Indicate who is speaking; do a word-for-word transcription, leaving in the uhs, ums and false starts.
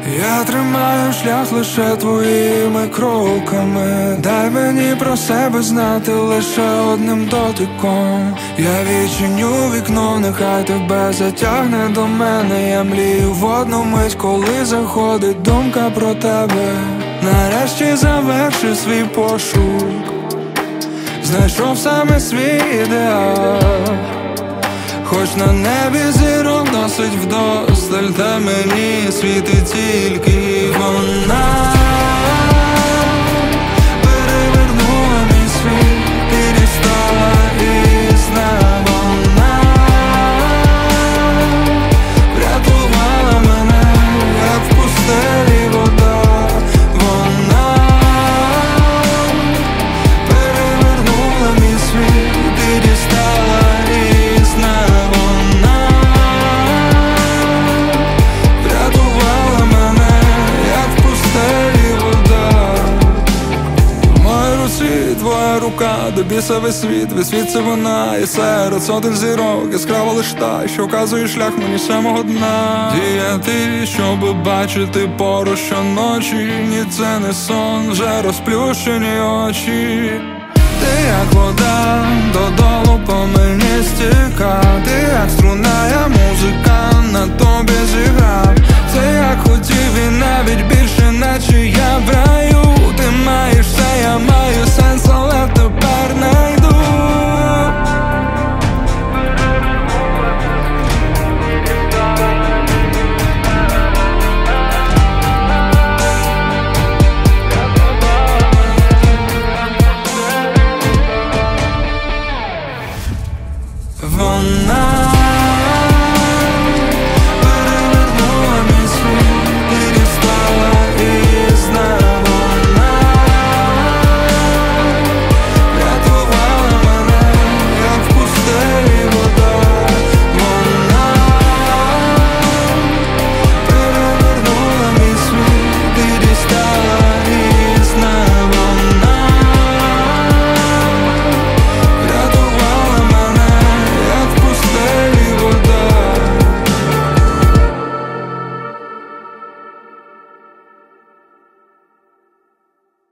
Speaker 1: Я тримаю шлях лише твоїми кроками. Дай мені про себе знати лише одним дотиком. Я відчиню вікно, нехай тебе затягне до мене. Я млію в одну мить, коли заходить думка про тебе. Нарешті завершив свій пошук, знайшов саме свій ідеал. Хоч на небі зірок досить вдосталь, та мені світить тільки вона. Перевернула мій світ і дістала із дна. Вона врятувала мене, як в пустелі вода. Вона перевернула мій світ і дістала із дна. Твоя рука, до біса весь світ, весь світ це вона. І серед сотень зірок яскрава лиш та, що вказує шлях мені самого дна. Діяти, щоб бачити поруч щоночі. Ні, це не сон, вже розплющені очі. Ти як вода, додолу по мені стіка. Ти як струна, я музика, на тобі